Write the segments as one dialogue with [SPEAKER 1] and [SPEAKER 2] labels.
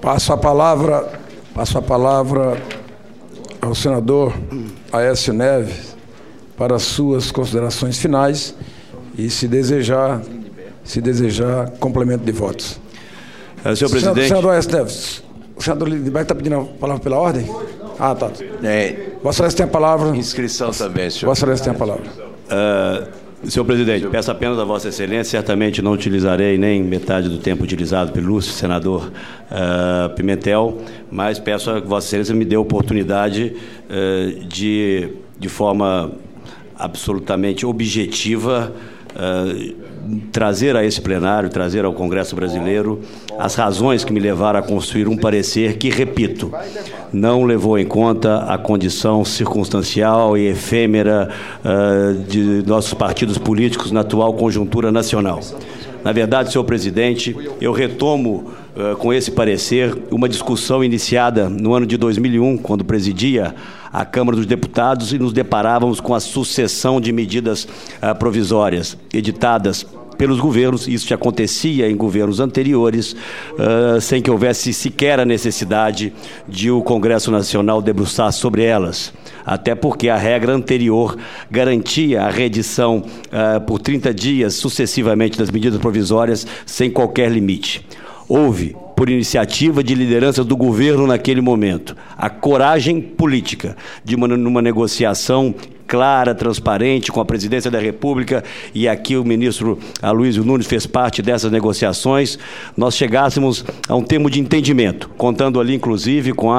[SPEAKER 1] Passo a palavra ao senador Aécio Neves para suas considerações finais e, se desejar, complemento de votos.
[SPEAKER 2] Senhor presidente.
[SPEAKER 1] Senador Aécio Neves, o senador Lindenberg está pedindo a palavra pela ordem? Ah, tá. Vossa Excelência tem a palavra.
[SPEAKER 2] Inscrição também, senhor.
[SPEAKER 1] Vossa Excelência tem a palavra.
[SPEAKER 2] Senhor presidente, peço apenas a Vossa Excelência, certamente não utilizarei nem metade do tempo utilizado pelo ilustre senador Pimentel, mas peço a Vossa Excelência me dê a oportunidade de forma absolutamente objetiva, trazer a esse plenário, trazer ao Congresso Brasileiro as razões que me levaram a construir um parecer que, repito, não levou em conta a condição circunstancial e efêmera de nossos partidos políticos na atual conjuntura nacional. Na verdade, senhor presidente, eu retomo com esse parecer uma discussão iniciada no ano de 2001, quando presidia a Câmara dos Deputados e nos deparávamos com a sucessão de medidas provisórias editadas pelos governos. Isso já acontecia em governos anteriores, sem que houvesse sequer a necessidade de o Congresso Nacional debruçar sobre elas. Até porque a regra anterior garantia a reedição por 30 dias sucessivamente das medidas provisórias sem qualquer limite. Houve, por iniciativa de liderança do governo naquele momento, a coragem política de numa negociação clara, transparente, com a Presidência da República, e aqui o ministro Aloysio Nunes fez parte dessas negociações, nós chegássemos a um termo de entendimento, contando ali, inclusive, com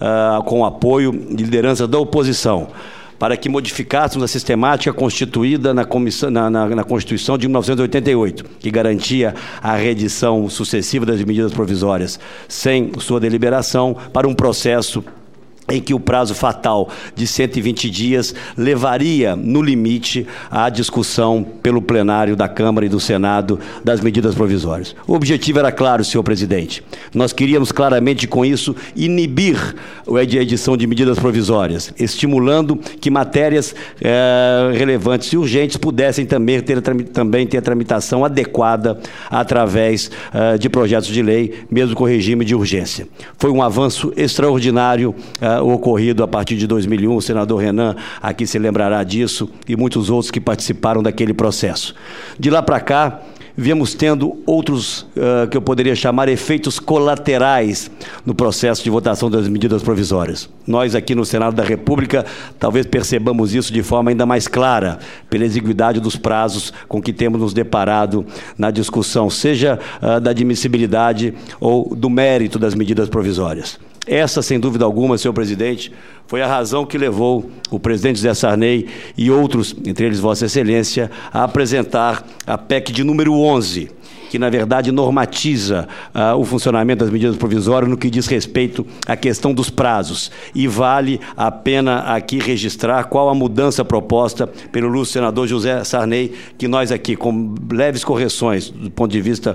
[SPEAKER 2] o apoio de liderança da oposição, para que modificássemos a sistemática constituída na Constituição de 1988, que garantia a reedição sucessiva das medidas provisórias sem sua deliberação para um processo em que o prazo fatal de 120 dias levaria, no limite, à discussão pelo plenário da Câmara e do Senado das medidas provisórias. O objetivo era claro, senhor presidente. Nós queríamos claramente, com isso, inibir a edição de medidas provisórias, estimulando que matérias relevantes e urgentes pudessem também ter tramitação adequada através de projetos de lei, mesmo com regime de urgência. Foi um avanço extraordinário ocorrido a partir de 2001, o senador Renan aqui se lembrará disso, e muitos outros que participaram daquele processo. De lá para cá, viemos tendo outros, que eu poderia chamar efeitos colaterais no processo de votação das medidas provisórias. Nós aqui no Senado da República talvez percebamos isso de forma ainda mais clara, pela exiguidade dos prazos com que temos nos deparado na discussão, seja da admissibilidade ou do mérito das medidas provisórias. Essa, sem dúvida alguma, senhor presidente, foi a razão que levou o presidente José Sarney e outros, entre eles Vossa Excelência, a apresentar a PEC de número 11, que, na verdade, normatiza o funcionamento das medidas provisórias no que diz respeito à questão dos prazos. E vale a pena aqui registrar qual a mudança proposta pelo ilustre senador José Sarney, que nós aqui, com leves correções do ponto de vista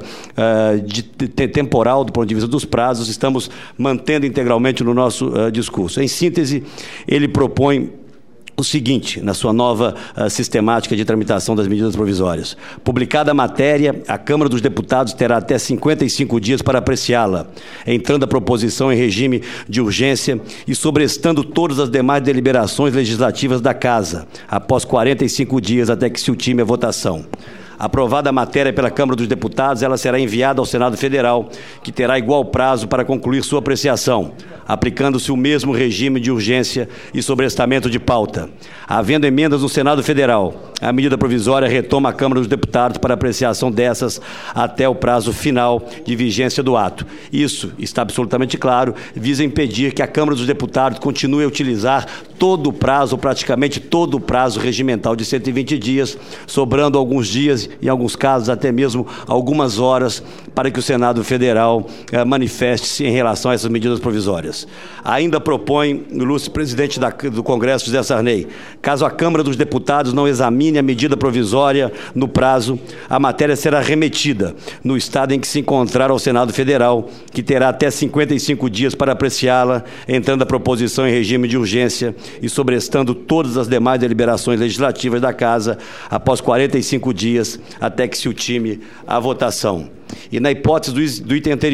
[SPEAKER 2] temporal, do ponto de vista dos prazos, estamos mantendo integralmente no nosso discurso. Em síntese, ele propõe o seguinte, na sua nova sistemática de tramitação das medidas provisórias. Publicada a matéria, a Câmara dos Deputados terá até 55 dias para apreciá-la, entrando a proposição em regime de urgência e sobrestando todas as demais deliberações legislativas da Casa, após 45 dias até que se ultime a votação. Aprovada a matéria pela Câmara dos Deputados, ela será enviada ao Senado Federal, que terá igual prazo para concluir sua apreciação, aplicando-se o mesmo regime de urgência e sobrestamento de pauta. Havendo emendas no Senado Federal, a medida provisória retoma a Câmara dos Deputados para apreciação dessas até o prazo final de vigência do ato. Isso está absolutamente claro, visa impedir que a Câmara dos Deputados continue a utilizar todo o prazo, praticamente todo o prazo regimental de 120 dias, sobrando alguns dias, em alguns casos até mesmo algumas horas, para que o Senado Federal manifeste-se em relação a essas medidas provisórias. Ainda propõe o ilustre presidente do Congresso, José Sarney, caso a Câmara dos Deputados não examine a medida provisória no prazo, a matéria será remetida no estado em que se encontrar ao Senado Federal, que terá até 55 dias para apreciá-la, entrando a proposição em regime de urgência e sobrestando todas as demais deliberações legislativas da Casa após 45 dias até que se ultime a votação. E na hipótese do item anterior,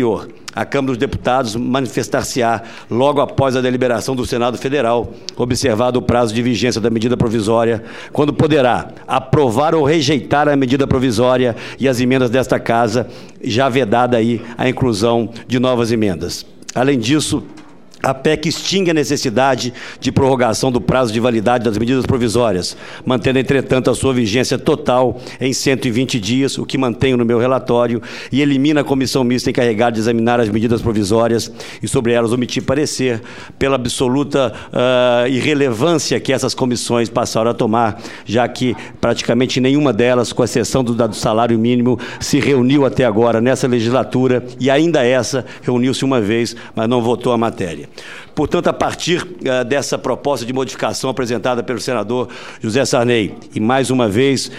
[SPEAKER 2] a Câmara dos Deputados manifestar-se-á logo após a deliberação do Senado Federal, observado o prazo de vigência da medida provisória, quando poderá aprovar ou rejeitar a medida provisória e as emendas desta Casa, já vedada aí a inclusão de novas emendas. Além disso, a PEC extingue a necessidade de prorrogação do prazo de validade das medidas provisórias, mantendo, entretanto, a sua vigência total em 120 dias, o que mantenho no meu relatório, e elimina a comissão mista encarregada de examinar as medidas provisórias e sobre elas omitir parecer, pela absoluta irrelevância que essas comissões passaram a tomar, já que praticamente nenhuma delas, com exceção do salário mínimo, se reuniu até agora nessa legislatura, e ainda essa reuniu-se uma vez, mas não votou a matéria. Portanto, a partir dessa proposta de modificação apresentada pelo senador José Sarney, e mais uma vez,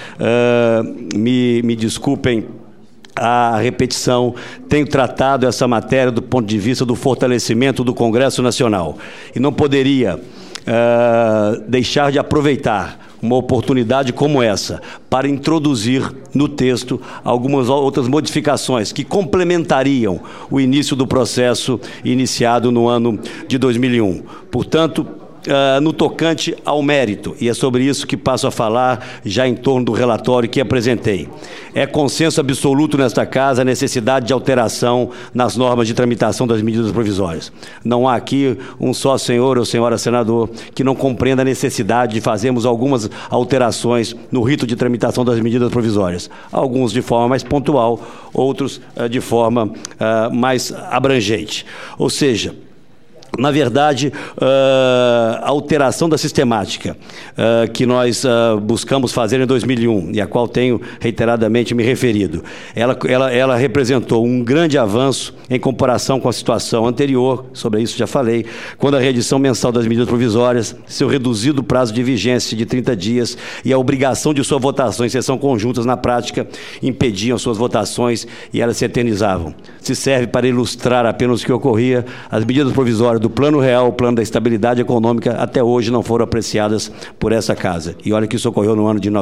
[SPEAKER 2] me desculpem a repetição, tenho tratado essa matéria do ponto de vista do fortalecimento do Congresso Nacional, e não poderia deixar de aproveitar uma oportunidade como essa para introduzir no texto algumas outras modificações que complementariam o início do processo iniciado no ano de 2001. Portanto, no tocante ao mérito, e é sobre isso que passo a falar já em torno do relatório que apresentei. É consenso absoluto nesta Casa a necessidade de alteração nas normas de tramitação das medidas provisórias. Não há aqui um só senhor ou senhora senador que não compreenda a necessidade de fazermos algumas alterações no rito de tramitação das medidas provisórias. Alguns de forma mais pontual, outros de forma mais abrangente. Ou seja, na verdade, a alteração da sistemática que nós buscamos fazer em 2001, e a qual tenho reiteradamente me referido, ela representou um grande avanço em comparação com a situação anterior, sobre isso já falei, quando a reedição mensal das medidas provisórias, seu reduzido prazo de vigência de 30 dias e a obrigação de sua votação em sessão conjuntas, na prática, impediam suas votações e elas se eternizavam. Se serve para ilustrar apenas o que ocorria, as medidas provisórias do Plano Real, o Plano da Estabilidade Econômica, até hoje não foram apreciadas por essa Casa. E olha que isso ocorreu no ano de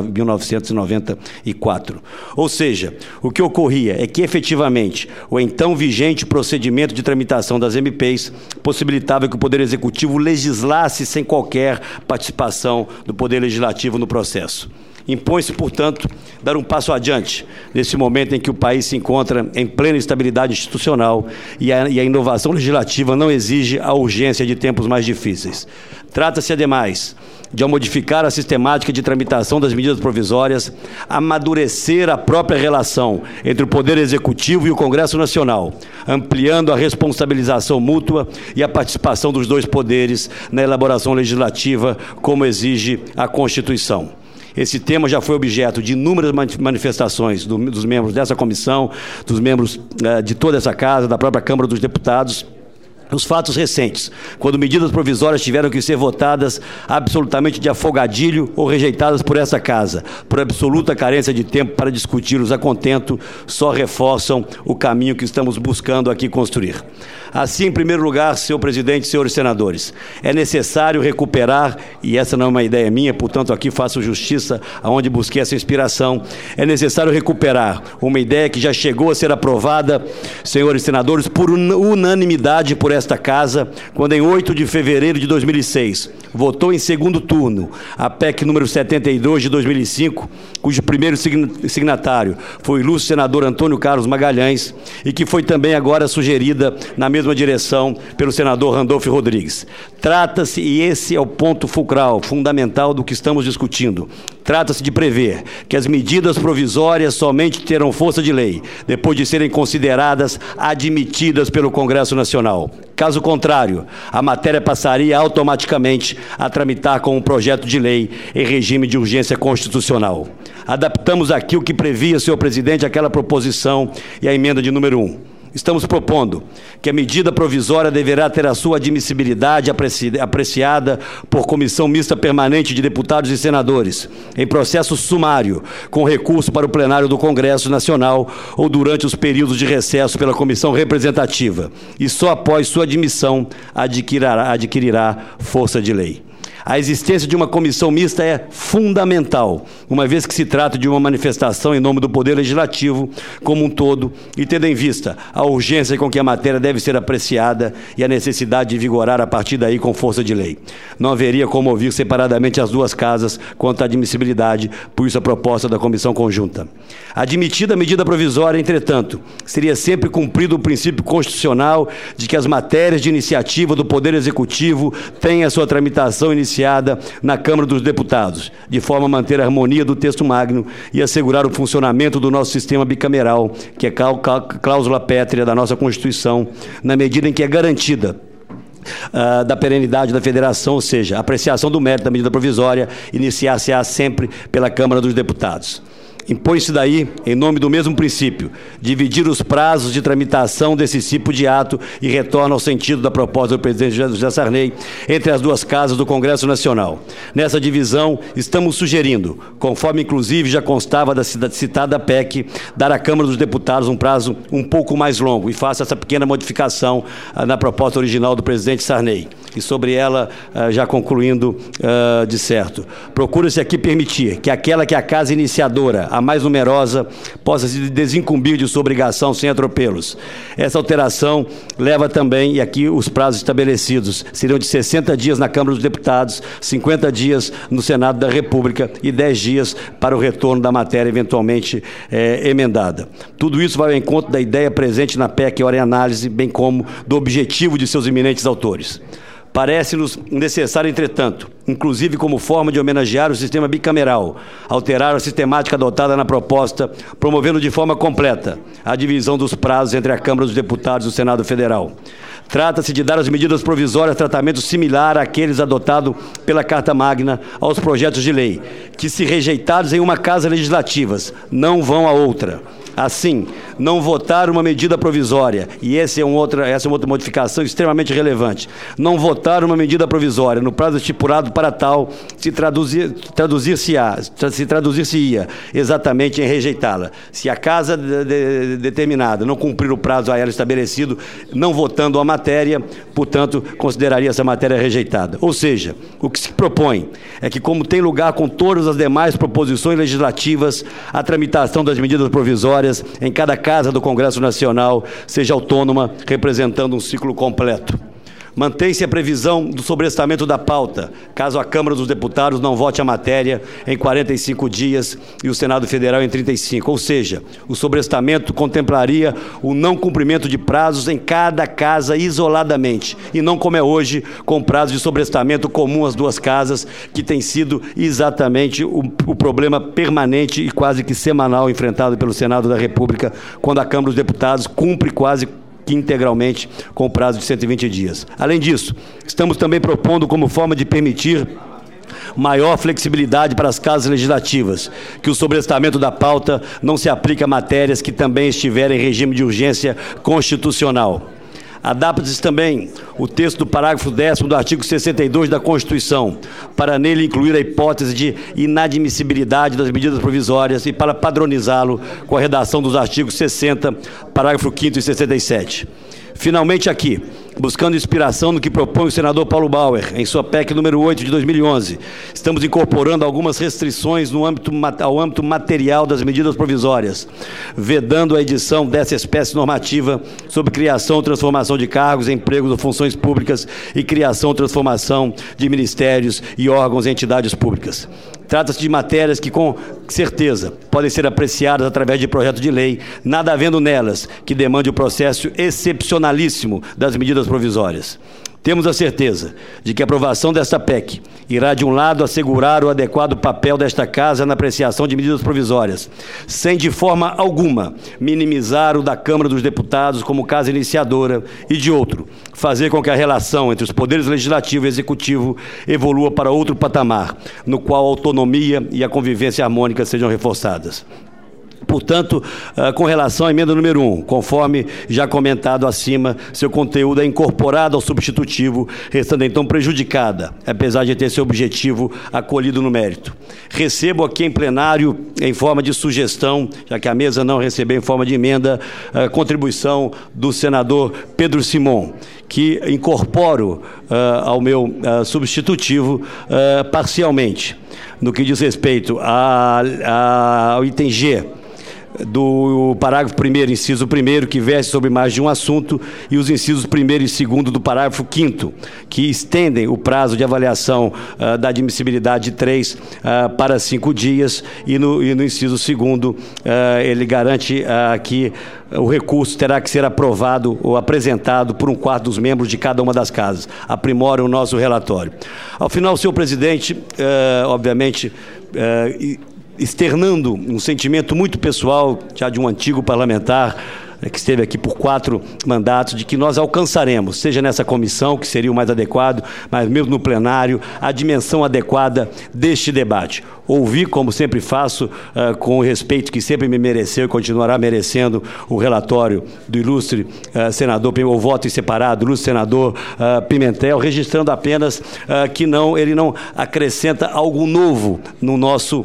[SPEAKER 2] 1994. Ou seja, o que ocorria é que, efetivamente, o então vigente procedimento de tramitação das MPs possibilitava que o Poder Executivo legislasse sem qualquer participação do Poder Legislativo no processo. Impõe-se, portanto, dar um passo adiante, nesse momento em que o país se encontra em plena estabilidade institucional e a inovação legislativa não exige a urgência de tempos mais difíceis. Trata-se, ademais, de, ao modificar a sistemática de tramitação das medidas provisórias, amadurecer a própria relação entre o Poder Executivo e o Congresso Nacional, ampliando a responsabilização mútua e a participação dos dois poderes na elaboração legislativa, como exige a Constituição. Esse tema já foi objeto de inúmeras manifestações dos membros dessa comissão, dos membros de toda essa Casa, da própria Câmara dos Deputados. Os fatos recentes, quando medidas provisórias tiveram que ser votadas absolutamente de afogadilho ou rejeitadas por essa Casa, por absoluta carência de tempo para discuti-los a contento, só reforçam o caminho que estamos buscando aqui construir. Assim, em primeiro lugar, senhor presidente, senhores senadores, é necessário recuperar, e essa não é uma ideia minha, portanto aqui faço justiça aonde busquei essa inspiração, é necessário recuperar uma ideia que já chegou a ser aprovada, senhores senadores, por unanimidade por esta Casa, quando em 8 de fevereiro de 2006, votou em segundo turno a PEC número 72 de 2005, cujo primeiro signatário foi o ilustre senador Antônio Carlos Magalhães, e que foi também agora sugerida na mesma direção pelo senador Randolfo Rodrigues. Trata-se, e esse é o ponto fulcral, fundamental do que estamos discutindo, trata-se de prever que as medidas provisórias somente terão força de lei depois de serem consideradas admitidas pelo Congresso Nacional. Caso contrário, a matéria passaria automaticamente a tramitar como um projeto de lei em regime de urgência constitucional. Adaptamos aqui o que previa, senhor presidente, aquela proposição e a emenda de número 1. Estamos propondo que a medida provisória deverá ter a sua admissibilidade apreciada por comissão mista permanente de deputados e senadores, em processo sumário, com recurso para o plenário do Congresso Nacional ou durante os períodos de recesso pela comissão representativa, e só após sua admissão adquirirá força de lei. A existência de uma comissão mista é fundamental, uma vez que se trata de uma manifestação em nome do Poder Legislativo como um todo e tendo em vista a urgência com que a matéria deve ser apreciada e a necessidade de vigorar a partir daí com força de lei. Não haveria como ouvir separadamente as duas casas quanto à admissibilidade, por isso a proposta da comissão conjunta. Admitida a medida provisória, entretanto, seria sempre cumprido o princípio constitucional de que as matérias de iniciativa do Poder Executivo têm a sua tramitação iniciada na Câmara dos Deputados, de forma a manter a harmonia do texto magno e assegurar o funcionamento do nosso sistema bicameral, que é cláusula pétrea da nossa Constituição, na medida em que é garantida da perenidade da federação, ou seja, a apreciação do mérito da medida provisória iniciar-se-á sempre pela Câmara dos Deputados. Impõe-se daí, em nome do mesmo princípio, dividir os prazos de tramitação desse tipo de ato e retorna ao sentido da proposta do presidente José Sarney entre as duas casas do Congresso Nacional. Nessa divisão, estamos sugerindo, conforme inclusive já constava da citada PEC, dar à Câmara dos Deputados um prazo um pouco mais longo e faça essa pequena modificação na proposta original do presidente Sarney. E sobre ela, já concluindo de certo, procura-se aqui permitir que aquela que é a casa iniciadora, a mais numerosa, possa se desincumbir de sua obrigação sem atropelos. Essa alteração leva também, e aqui os prazos estabelecidos seriam de 60 dias na Câmara dos Deputados, 50 dias no Senado da República e 10 dias para o retorno da matéria eventualmente emendada. Tudo isso vai ao encontro da ideia presente na PEC ora em análise, bem como do objetivo de seus eminentes autores. Parece-nos necessário, entretanto, inclusive como forma de homenagear o sistema bicameral, alterar a sistemática adotada na proposta, promovendo de forma completa a divisão dos prazos entre a Câmara dos Deputados e o Senado Federal. Trata-se de dar às medidas provisórias tratamento similar àqueles adotados pela Carta Magna aos projetos de lei, que, se rejeitados em uma casa legislativa, não vão a outra. Assim, não votar uma medida provisória, e essa é uma outra modificação extremamente relevante, não votar uma medida provisória no prazo estipulado para tal, se traduzir-se-ia exatamente em rejeitá-la. Se a casa determinada não cumprir o prazo a ela estabelecido, não votando a matéria, portanto, consideraria essa matéria rejeitada. Ou seja, o que se propõe é que, como tem lugar com todas as demais proposições legislativas, a tramitação das medidas provisórias em cada casa do Congresso Nacional seja autônoma, representando um ciclo completo. Mantém-se a previsão do sobrestamento da pauta, caso a Câmara dos Deputados não vote a matéria em 45 dias e o Senado Federal em 35. Ou seja, o sobrestamento contemplaria o não cumprimento de prazos em cada casa isoladamente, e não como é hoje, com prazo de sobrestamento comum às duas casas, que tem sido exatamente o problema permanente e quase que semanal enfrentado pelo Senado da República, quando a Câmara dos Deputados cumpre quase integralmente com o prazo de 120 dias. Além disso, estamos também propondo como forma de permitir maior flexibilidade para as casas legislativas, que o sobrestamento da pauta não se aplique a matérias que também estiverem em regime de urgência constitucional. Adapta-se também o texto do parágrafo 10º do artigo 62 da Constituição, para nele incluir a hipótese de inadmissibilidade das medidas provisórias e para padronizá-lo com a redação dos artigos 60, parágrafo 5º e 67. Finalmente aqui, buscando inspiração no que propõe o senador Paulo Bauer, em sua PEC número 8 de 2011, estamos incorporando algumas restrições ao âmbito material das medidas provisórias, vedando a edição dessa espécie normativa sobre criação ou transformação de cargos, empregos ou funções públicas e criação ou transformação de ministérios e órgãos e entidades públicas. Trata-se de matérias que, com certeza, podem ser apreciadas através de projeto de lei, nada havendo nelas que demande o processo excepcionalíssimo das medidas provisórias. Temos a certeza de que a aprovação desta PEC irá, de um lado, assegurar o adequado papel desta Casa na apreciação de medidas provisórias, sem, de forma alguma, minimizar o da Câmara dos Deputados como casa iniciadora e, de outro, fazer com que a relação entre os poderes legislativo e executivo evolua para outro patamar, no qual a autonomia e a convivência harmônica sejam reforçadas. Portanto, com relação à emenda número 1, conforme já comentado acima, seu conteúdo é incorporado ao substitutivo, restando então prejudicada, apesar de ter seu objetivo acolhido no mérito. Recebo aqui em plenário, em forma de sugestão, já que a mesa não recebeu em forma de emenda, a contribuição do senador Pedro Simon, que incorporo ao meu substitutivo parcialmente, no que diz respeito ao item G, do parágrafo 1º, inciso 1º, que versa sobre mais de um assunto, e os incisos 1º e 2º do parágrafo 5º, que estendem o prazo de avaliação da admissibilidade de 3 para 5 dias, e no inciso 2º, ele garante que o recurso terá que ser aprovado ou apresentado por 1/4 dos membros de cada uma das casas. Aprimora o nosso relatório. Ao final, senhor presidente, obviamente, externando um sentimento muito pessoal, já de um antigo parlamentar, que esteve aqui por 4 mandatos, de que nós alcançaremos, seja nessa comissão, que seria o mais adequado, mas mesmo no plenário, a dimensão adequada deste debate. Ouvi, como sempre faço, com o respeito que sempre me mereceu e continuará merecendo, o relatório do ilustre senador, o voto em separado, do ilustre senador Pimentel, registrando apenas que ele não acrescenta algo novo no nosso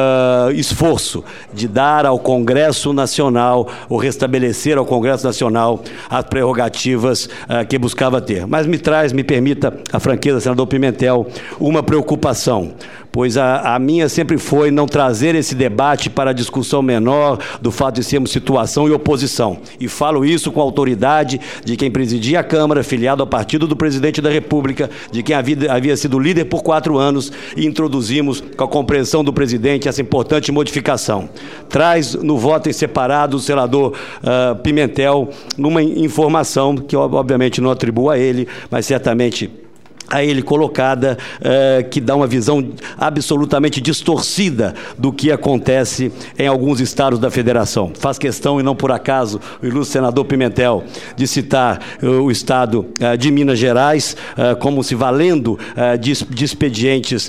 [SPEAKER 2] esforço de dar ao Congresso Nacional, ou restabelecer ao Congresso Nacional as prerrogativas que buscava ter. Mas me permita a franqueza, senador Pimentel, uma preocupação, pois a minha sempre foi não trazer esse debate para a discussão menor do fato de sermos situação e oposição. E falo isso com a autoridade de quem presidia a Câmara, filiado ao partido do Presidente da República, de quem havia sido líder por 4 anos, e introduzimos, com a compreensão do Presidente, essa importante modificação. Traz no voto em separado o senador Pimentel uma informação que, obviamente, não atribuo a ele, mas certamente a ele colocada, que dá uma visão absolutamente distorcida do que acontece em alguns estados da federação. Faz questão, e não por acaso, o ilustre senador Pimentel, de citar o estado de Minas Gerais, como se valendo de expedientes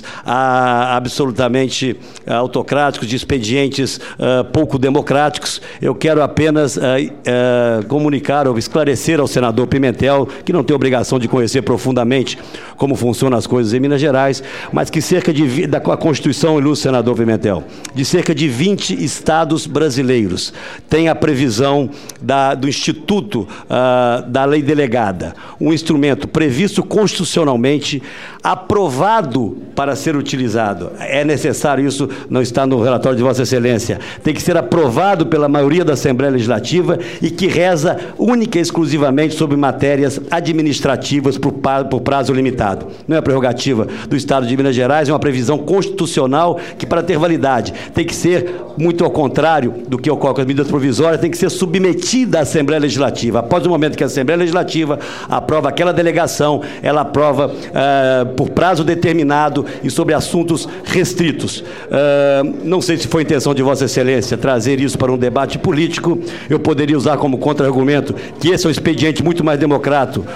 [SPEAKER 2] absolutamente autocráticos, de expedientes pouco democráticos. Eu quero apenas comunicar ou esclarecer ao senador Pimentel, que não tem obrigação de conhecer profundamente como funcionam as coisas em Minas Gerais, mas que com a Constituição, ilustre senador Pimentel, de cerca de 20 estados brasileiros tem a previsão do Instituto da Lei Delegada, um instrumento previsto constitucionalmente, aprovado para ser utilizado. É necessário, isso não está no relatório de Vossa Excelência, tem que ser aprovado pela maioria da Assembleia Legislativa e que reza única e exclusivamente sobre matérias administrativas por prazo limitado. Não é a prerrogativa do Estado de Minas Gerais, é uma previsão constitucional que, para ter validade, tem que ser, muito ao contrário do que ocorre com as medidas provisórias, tem que ser submetida à Assembleia Legislativa. Após o momento que a Assembleia Legislativa aprova aquela delegação, ela aprova por prazo determinado e sobre assuntos restritos. Não sei se foi a intenção de Vossa Excelência trazer isso para um debate político. Eu poderia usar como contra-argumento que esse é um expediente muito mais democrático,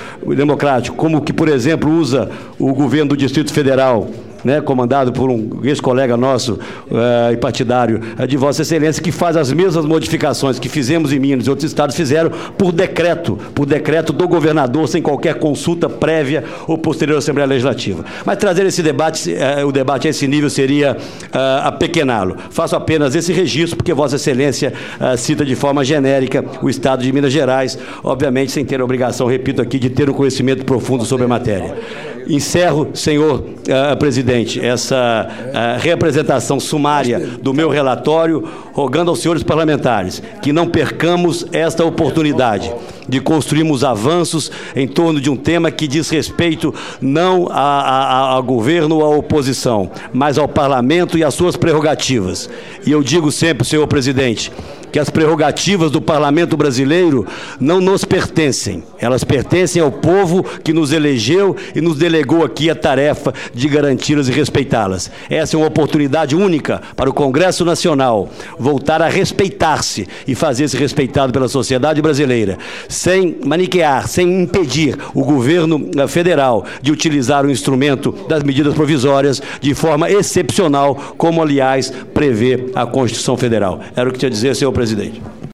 [SPEAKER 2] como que, por exemplo, usa o governo do Distrito Federal, comandado por um ex-colega nosso e partidário de Vossa Excelência, que faz as mesmas modificações que fizemos em Minas e outros estados fizeram por decreto do governador, sem qualquer consulta prévia ou posterior à Assembleia Legislativa. Mas trazer esse debate, o debate a esse nível seria apequená-lo. Faço apenas esse registro, porque Vossa Excelência cita de forma genérica o estado de Minas Gerais, obviamente sem ter a obrigação, repito aqui, de ter um conhecimento profundo sobre a matéria. Encerro, senhor presidente, essa reapresentação sumária do meu relatório, rogando aos senhores parlamentares que não percamos esta oportunidade de construirmos avanços em torno de um tema que diz respeito não ao governo ou à oposição, mas ao parlamento e às suas prerrogativas. E eu digo sempre, senhor presidente, que as prerrogativas do parlamento brasileiro não nos pertencem. Elas pertencem ao povo que nos elegeu e nos delegou aqui a tarefa de garanti-las e respeitá-las. Essa é uma oportunidade única para o Congresso Nacional voltar a respeitar-se e fazer-se respeitado pela sociedade brasileira, sem maniquear, sem impedir o governo federal de utilizar o instrumento das medidas provisórias de forma excepcional, como, aliás, prevê a Constituição Federal. Era o que tinha a dizer, senhor presidente. presidente.